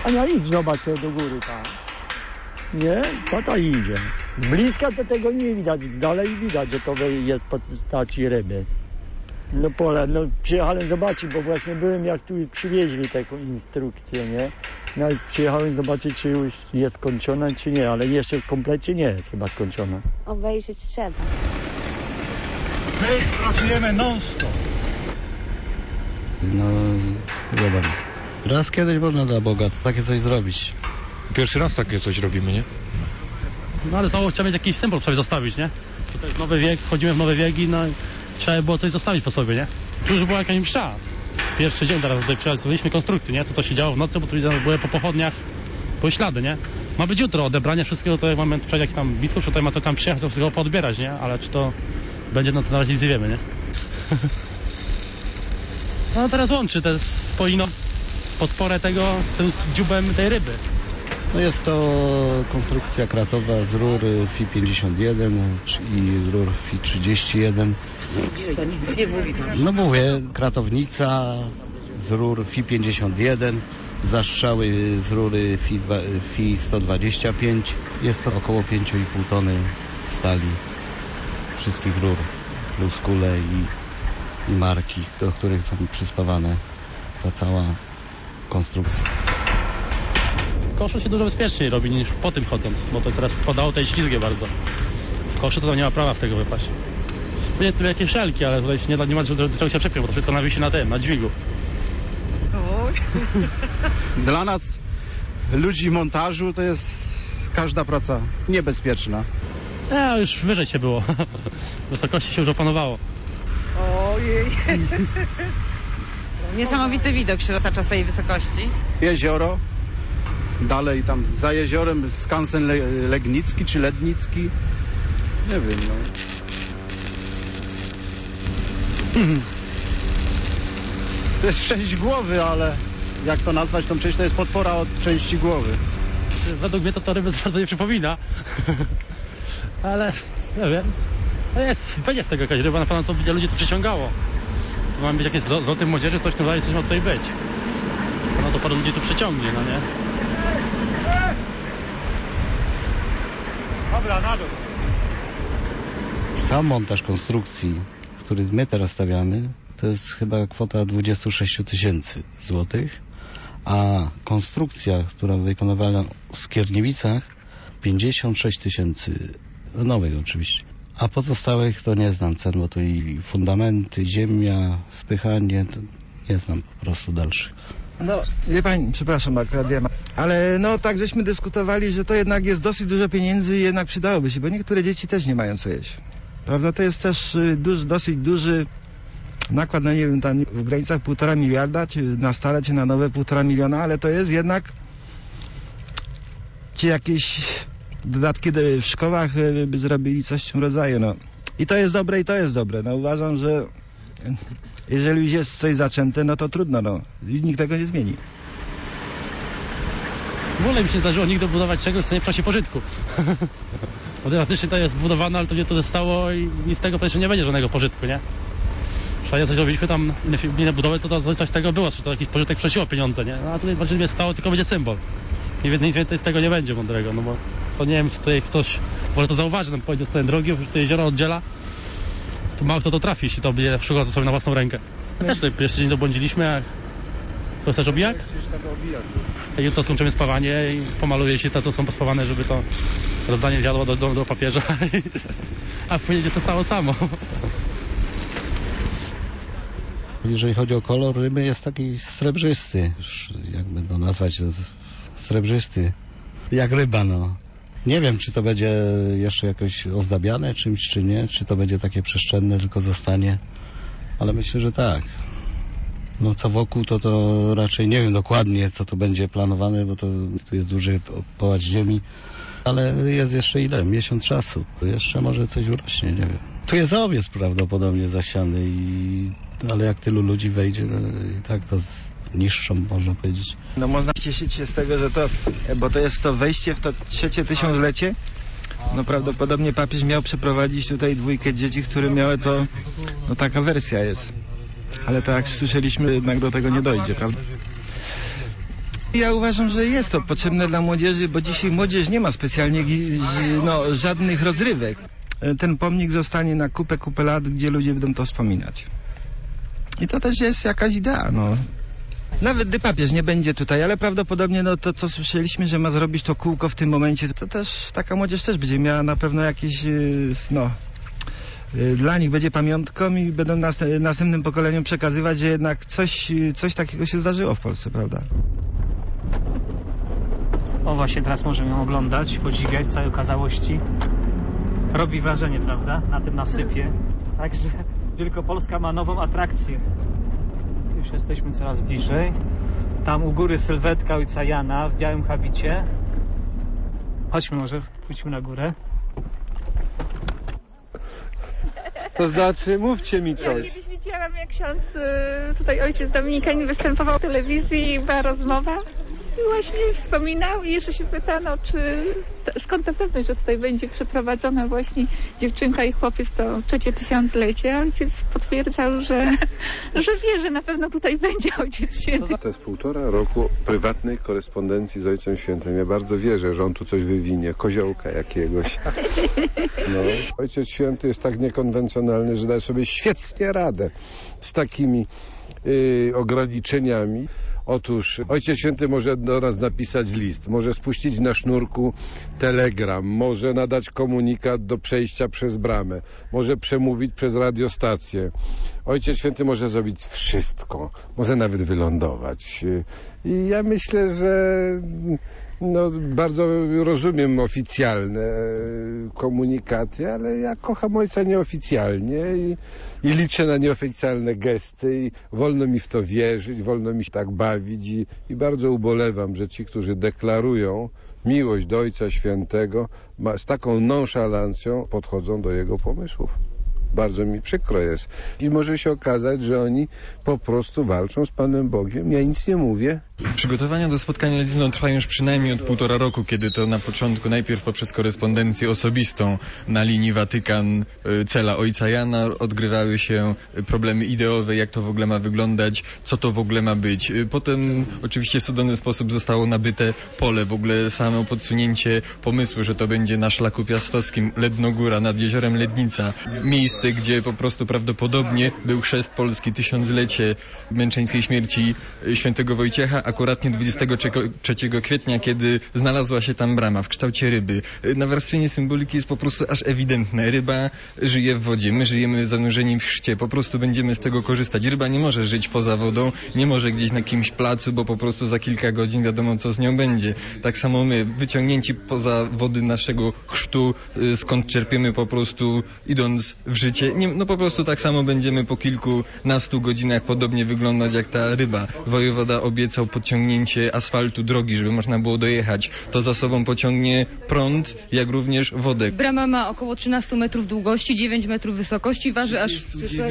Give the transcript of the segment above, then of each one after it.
Ania, idź, zobacz co do góry tam. Nie? Tata idzie. Z bliska to tego nie widać, z dalej widać, że to jest postaci ryby. No pole, no przyjechałem zobaczyć, bo właśnie byłem jak tu przywieźli taką instrukcję, nie? No i przyjechałem zobaczyć, czy już jest skończona, czy nie, ale jeszcze w komplecie nie jest chyba skończona. Obejrzeć trzeba. My pracujemy non-stop. No, wiadomo. Raz kiedyś można dla Boga takie coś zrobić. Pierwszy raz takie coś robimy, nie? No ale znowu trzeba mieć jakiś symbol sobie zostawić, nie? To jest nowy wiek, wchodzimy w nowe wieki, no i trzeba było coś zostawić po sobie, nie? Tu już była jakaś msza. Pierwszy dzień teraz tutaj przeprowadziliśmy konstrukcję, nie? Co się działo w nocy, bo tu były po pochodniach, były ślady, nie? Ma być jutro odebranie wszystkiego, to jak mamy przejść jakiś tam biskup, tutaj ma to tam przyjechać, to wszystko poodbierać, nie? Ale czy to będzie, no to na razie nic nie wiemy, nie? No teraz łączy te spoino, podporę tego z tym dziubem tej ryby. No jest to konstrukcja kratowa z rur FI-51 i rur FI-31. To nic nie mówi tam. No mówię, kratownica z rur FI-51, zastrzały z rury FI-125. Jest to około 5,5 tony stali wszystkich rur, plus kule i marki, do których są przyspawane ta cała konstrukcja. Koszu się dużo bezpieczniej robi niż po tym chodząc, bo to teraz podało tej ślizgie bardzo. W koszu to nie ma prawa z tego wypaść. Będzie tu jakieś szelki, ale tutaj się nie ma do czego się przepiąć, bo to wszystko nawisi na tym, na dźwigu. Dla nas, ludzi montażu, to jest każda praca niebezpieczna. Już wyżej się było. Wysokości się już opanowało. Ojej. Niesamowity widok się roztacza z tej wysokości. Jezioro, dalej tam za jeziorem skansen Legnicki czy Lednicki. Nie wiem, no. To jest część głowy, ale jak to nazwać, to przecież to jest podpora od części głowy. Według mnie to ryby bardzo nie przypomina. Ale, nie wiem. No będzie z tego jakaś ryba, na pewno co będzie ludzi to przyciągało. Tu mamy być jakieś zloty młodzieży, coś tam dalej, coś ma tutaj być. No to paru ludzi tu przyciągnie, no nie? Dobra, na dół. Sam montaż konstrukcji, który my teraz stawiamy, to jest chyba kwota 26 000 złotych, a konstrukcja, która wykonywała w Skierniewicach, 56 000, nowych oczywiście. A pozostałych to nie znam cen, bo to i fundamenty, ziemia, spychanie, to nie znam po prostu dalszych. No, wie pani, przepraszam akurat ja, ale no tak żeśmy dyskutowali, że to jednak jest dosyć dużo pieniędzy i jednak przydałoby się, bo niektóre dzieci też nie mają co jeść. Prawda, to jest też dosyć duży nakład, no nie wiem, tam w granicach 1,5 miliarda, czy na stare, czy na nowe 1,5 miliona, ale to jest jednak, czy jakieś dodatki w szkołach by zrobili coś w tym rodzaju, no. I to jest dobre, i to jest dobre. No uważam, że jeżeli już jest coś zaczęte, no to trudno, no. Nikt tego nie zmieni. W ogóle mi się nie zdarzyło nigdy budować czegoś, co nie w czasie pożytku. Bo faktycznie to jest budowane, ale to nie to zostało i nic z tego przecież nie będzie żadnego pożytku, nie? Przecież coś robiliśmy tam, inne budowy, to coś z tego było, czy to jakiś pożytek przesiło pieniądze, nie? No, a tutaj właśnie nie stało, tylko będzie symbol. I nic więcej z tego nie będzie mądrego, no bo to nie wiem, czy tutaj ktoś może to zauważy, tam pojedzie sobie drogi, że to jezioro oddziela, to mało kto to trafi, jeśli to będzie przykład sobie na własną rękę. My też tutaj jeszcze nie dobłądziliśmy, a to jest też obijak? Jutro skończymy spawanie i pomaluje się te, co są pospawane, żeby to rozdanie wsiadło do papieża, a później się stało samo. Jeżeli chodzi o kolor ryby, jest taki srebrzysty, już jakby to nazwać, to srebrzysty, jak ryba, no. Nie wiem, czy to będzie jeszcze jakoś ozdabiane czymś, czy nie, czy to będzie takie przestrzenne, tylko zostanie, ale myślę, że tak. No co wokół, to raczej nie wiem dokładnie, co tu będzie planowane, bo to tu jest duży połacz ziemi, ale jest jeszcze ile? Miesiąc czasu. Jeszcze może coś urośnie, nie wiem. Tu jest owiec prawdopodobnie zasiany, ale jak tylu ludzi wejdzie, to i tak to niższą, można powiedzieć. No można cieszyć się z tego, że bo to jest to wejście w to 3. tysiąclecie. No prawdopodobnie papież miał przeprowadzić tutaj 2 dzieci, które miały to, no taka wersja jest. Ale tak jak słyszeliśmy, jednak do tego nie dojdzie, prawda? Ja uważam, że jest to potrzebne dla młodzieży, bo dzisiaj młodzież nie ma specjalnie żadnych rozrywek. Ten pomnik zostanie na kupę lat, gdzie ludzie będą to wspominać. I to też jest jakaś idea, no. Nawet gdy papież nie będzie tutaj, ale prawdopodobnie to, co słyszeliśmy, że ma zrobić to kółko w tym momencie, to też taka młodzież też będzie miała na pewno jakieś, dla nich będzie pamiątką i będą następnym pokoleniom przekazywać, że jednak coś takiego się zdarzyło w Polsce, prawda? O, właśnie teraz możemy ją oglądać, podziwiać całej okazałości. Robi wrażenie, prawda? Na tym nasypie. Także Wielkopolska ma nową atrakcję. Już jesteśmy coraz bliżej. Tam u góry sylwetka ojca Jana w białym habicie. Chodźmy może, pójdźmy na górę. To znaczy, mówcie mi coś. Ja kiedyś widziałam, jak ksiądz, tutaj ojciec Dominikanin występował w telewizji i była rozmowa. I właśnie wspominał i jeszcze się pytano, skąd ta pewność, że tutaj będzie przeprowadzona właśnie dziewczynka i chłopiec, to 3. tysiąclecie. Ojciec potwierdzał, że wie, że na pewno tutaj będzie Ojciec Święty. To jest 1,5 roku prywatnej korespondencji z Ojcem Świętym. Ja bardzo wierzę, że on tu coś wywinie, koziołka jakiegoś. No. Ojciec Święty jest tak niekonwencjonalny, że daje sobie świetnie radę z takimi ograniczeniami. Otóż Ojciec Święty może do nas napisać list, może spuścić na sznurku telegram, może nadać komunikat do przejścia przez bramę, może przemówić przez radiostację. Ojciec Święty może zrobić wszystko, może nawet wylądować. I ja myślę, że bardzo rozumiem oficjalne komunikaty, ale ja kocham Ojca nieoficjalnie i liczę na nieoficjalne gesty i wolno mi w to wierzyć, wolno mi się tak bawić i bardzo ubolewam, że ci, którzy deklarują miłość do Ojca Świętego, z taką nonszalancją podchodzą do jego pomysłów. Bardzo mi przykro jest. I może się okazać, że oni po prostu walczą z Panem Bogiem. Ja nic nie mówię. Przygotowania do spotkania z Liną trwają już przynajmniej od 1,5 roku, kiedy to na początku najpierw poprzez korespondencję osobistą na linii Watykan-Cela Ojca Jana odgrywały się problemy ideowe, jak to w ogóle ma wyglądać, co to w ogóle ma być. Potem oczywiście w cudowny sposób zostało nabyte pole, w ogóle samo podsunięcie pomysłu, że to będzie na szlaku piastowskim Lednogóra nad jeziorem Lednica. Miejsce, gdzie po prostu prawdopodobnie był chrzest Polski, 1000-lecie męczeńskiej śmierci świętego Wojciecha, akuratnie 23 kwietnia, kiedy znalazła się tam brama w kształcie ryby. Nawarstwienie symboliki jest po prostu aż ewidentne. Ryba żyje w wodzie, my żyjemy zanurzeni w chrzcie, po prostu będziemy z tego korzystać. Ryba nie może żyć poza wodą, nie może gdzieś na jakimś placu, bo po prostu za kilka godzin wiadomo, co z nią będzie. Tak samo my, wyciągnięci poza wody naszego chrztu, skąd czerpiemy po prostu idąc w życie. Po prostu tak samo będziemy po kilkunastu godzinach podobnie wyglądać jak ta ryba. Wojewoda obiecał podciągnięcie asfaltu drogi, żeby można było dojechać. To za sobą pociągnie prąd, jak również wodę. Brama ma około 13 metrów długości, 9 metrów wysokości, waży aż... Dziecko,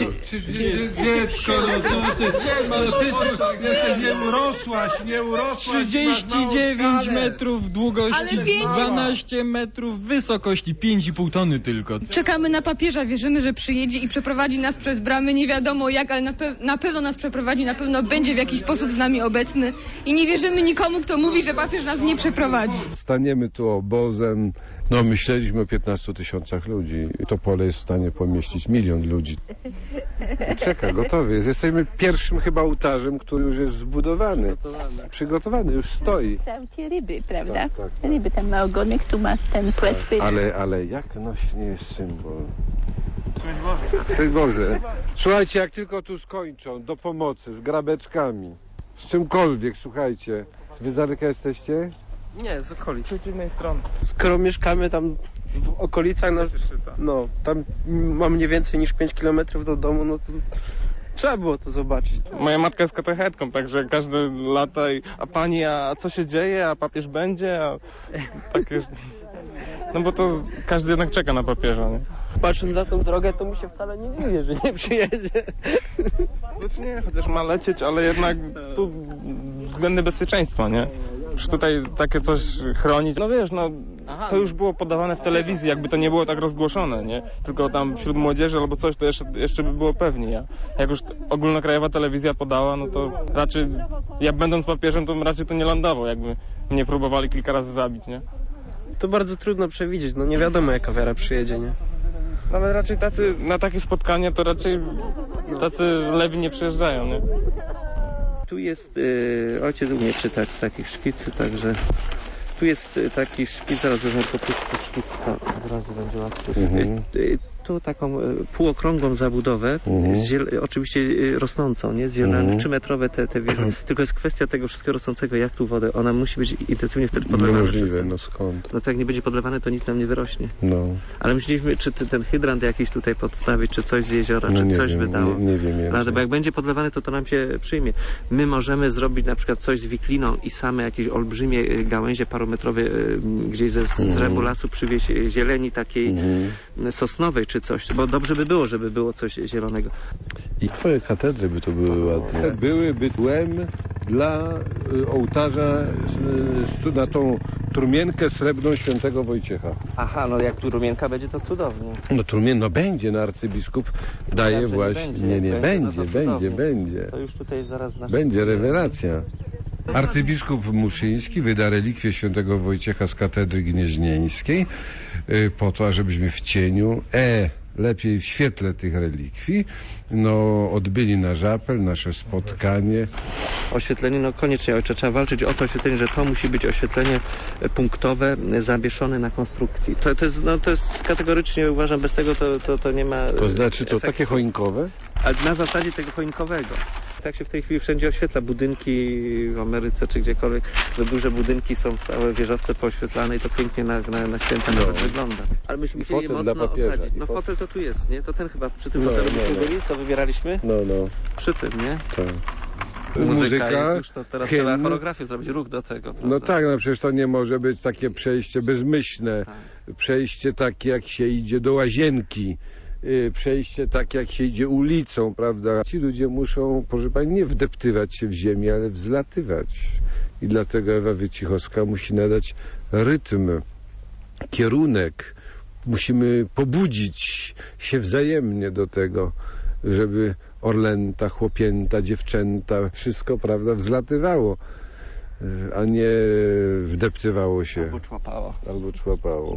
nie urosłaś. 39 metrów długości, 12 metrów wysokości, 5,5 tony tylko. Czekamy na papieża, wierzymy, że przyjedzie i przeprowadzi nas przez bramy, nie wiadomo jak, ale na pewno nas przeprowadzi, na pewno będzie w jakiś sposób z nami obecny i nie wierzymy nikomu, kto mówi, że papież nas nie przeprowadzi. Staniemy tu obozem, myśleliśmy o 15 000 ludzi. To pole jest w stanie pomieścić 1 000 000 ludzi. Czeka, gotowy jest. Jesteśmy pierwszym chyba ołtarzem, który już jest zbudowany. Przygotowany, już stoi. Kształcie ryby, prawda? Tak. Ryby, tam ma ogonek, tu ma ten płetwy. Ale jak nośnie jest symbol? Szczęść Boże. Słuchajcie, jak tylko tu skończą, do pomocy, z grabeczkami, z czymkolwiek, słuchajcie. Wy z daleka jesteście? Nie, z okolic, z innej strony. Skoro mieszkamy tam w okolicach, tam mam nie więcej niż 5 km do domu, to trzeba było to zobaczyć. Moja matka jest katechetką, także każde lata a pani, a co się dzieje, a papież będzie, a takie... bo to każdy jednak czeka na papieża, nie? Patrząc na tą drogę, to mu się wcale nie dziwię, że nie przyjedzie. Nie, chociaż ma lecieć, ale jednak tu względy bezpieczeństwa, nie? Czy tutaj takie coś chronić? No wiesz, no to już było podawane w telewizji, jakby to nie było tak rozgłoszone, nie? Tylko tam wśród młodzieży albo coś, to jeszcze by było pewnie. Jak już ogólnokrajowa telewizja podała, no to raczej, ja będąc papieżem, to raczej to nie lądował, jakby mnie próbowali kilka razy zabić, nie? To bardzo trudno przewidzieć, no nie wiadomo jaka wiara przyjedzie, nie? Ale raczej tacy, na takie spotkania to raczej tacy lewi nie przyjeżdżają, nie? Tu jest, ojciec umie czytać z takich szkicy, także tu jest taki szkic, zaraz wezmę po prostu szkic, to od razu będzie łatwiej. Tu taką półokrągłą zabudowę, oczywiście rosnącą, nie? Z zielonymi, 3-metrowe te wieże. Tylko jest kwestia tego wszystkiego rosnącego, jak tu wodę. Ona musi być intensywnie wtedy podlewana. Niemożliwe, no skąd? No to jak nie będzie podlewane, to nic nam nie wyrośnie. No. Ale myśleliśmy, czy ten hydrant jakiś tutaj podstawić, czy coś z jeziora, no czy coś wiem, by dało. Nie wiem. Bo jak będzie podlewane, to nam się przyjmie. My możemy zrobić na przykład coś z wikliną i same jakieś olbrzymie gałęzie parometrowe gdzieś z rębu lasu przywieźć zieleni takiej sosnowej, czy coś, bo dobrze by było, żeby było coś zielonego. I twoje katedry by to były ładne. Byłyby tłem dla ołtarza na tą trumienkę srebrną świętego Wojciecha. Aha, no jak tu rumienka będzie, to cudownie. No będzie, no arcybiskup daje właśnie... Będzie. To już tutaj zaraz... Będzie rewelacja. Arcybiskup Muszyński wyda relikwie świętego Wojciecha z katedry gnieźnieńskiej po to, ażebyśmy w cieniu, lepiej w świetle tych relikwii, odbyli nasz apel, nasze spotkanie. Oświetlenie, koniecznie, ojcze, trzeba walczyć o to oświetlenie, że to musi być oświetlenie punktowe, zawieszone na konstrukcji. To jest kategorycznie, uważam, bez tego to nie ma... To znaczy to takie choinkowe? Ale na zasadzie tego choinkowego. Tak się w tej chwili wszędzie oświetla. Budynki w Ameryce czy gdziekolwiek, że duże budynki są całe wieżowce pooświetlane i to pięknie na święta nawet wygląda. Ale myśmy chcieli mocno osadzić. Fotel to tu jest, nie? To ten chyba przy tym fotelu byli, co wybieraliśmy? Przy tym, nie? Tak. Muzyka jest już, to teraz trzeba choreografię zrobić, ruch do tego. Prawda? No tak, przecież to nie może być takie przejście bezmyślne. Tak. Przejście takie, jak się idzie do łazienki. Przejście tak, jak się idzie ulicą, prawda? Ci ludzie muszą, proszę pani, nie wdeptywać się w ziemię, ale wzlatywać. I dlatego Ewa Wycichowska musi nadać rytm, kierunek. Musimy pobudzić się wzajemnie do tego, żeby orlęta, chłopięta, dziewczęta, wszystko, prawda, wzlatywało, a nie wdeptywało się. Albo człapało.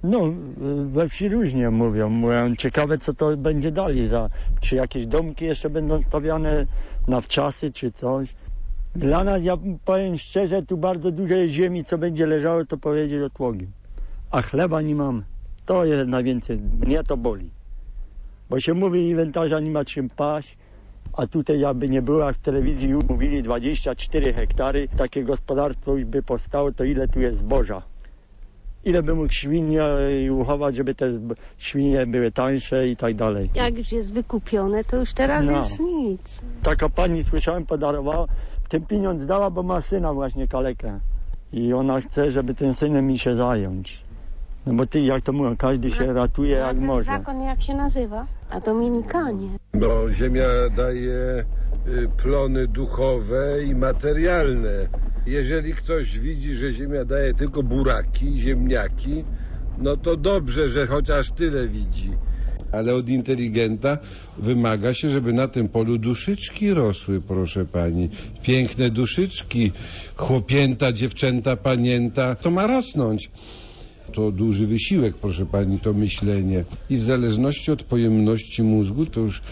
We wsi różnie mówią, ciekawe co to będzie dalej, czy jakieś domki jeszcze będą stawiane na wczasy, czy coś. Dla nas, ja powiem szczerze, tu bardzo dużo jest ziemi, co będzie leżało, to powiedzieć odłogi. A chleba nie mamy. To jest najwięcej, mnie to boli. Bo się mówi, inwentarza nie ma czym paść, a tutaj jakby nie było, jak w telewizji mówili 24 hektary, takie gospodarstwo już by powstało, to ile tu jest zboża. Ile by mógł świnie uchować, żeby te świnie były tańsze i tak dalej. Jak już jest wykupione, to już teraz jest nic. Taka pani, słyszałem, podarowała, w tym pieniądz dała, bo ma syna właśnie kalekę. I ona chce, żeby tym synem mi się zająć. No bo jak to mówią, każdy się ratuje jak może. Zakon jak się nazywa? A Dominikanie. Bo ziemia daje plony duchowe i materialne. Jeżeli ktoś widzi, że ziemia daje tylko buraki, ziemniaki, no to dobrze, że chociaż tyle widzi. Ale od inteligenta wymaga się, żeby na tym polu duszyczki rosły, proszę pani. Piękne duszyczki, chłopięta, dziewczęta, panięta, to ma rosnąć. To duży wysiłek, proszę pani, to myślenie. I w zależności od pojemności mózgu to już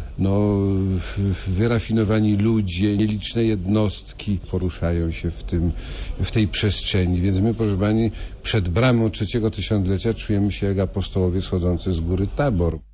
wyrafinowani ludzie, nieliczne jednostki poruszają się w tej przestrzeni. Więc my, proszę pani, przed bramą trzeciego tysiąclecia czujemy się jak apostołowie schodzący z góry Tabor.